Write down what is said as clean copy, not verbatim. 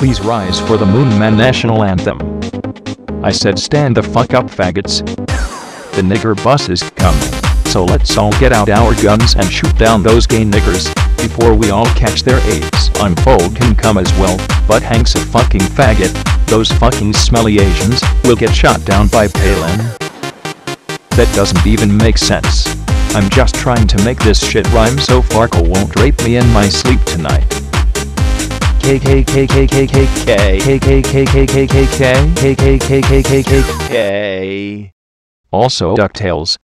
Please rise for the Moon Man national anthem. I said stand the fuck up, faggots. The nigger bus is coming, so let's all get out our guns and shoot down those gay niggers before we all catch their AIDS. Unfold can come as well, but Hank's a fucking faggot. Those fucking smelly Asians will get shot down by Palin. That doesn't even make sense. I'm just trying to make this shit rhyme so Farkle won't rape me in my sleep tonight. Also DuckTales.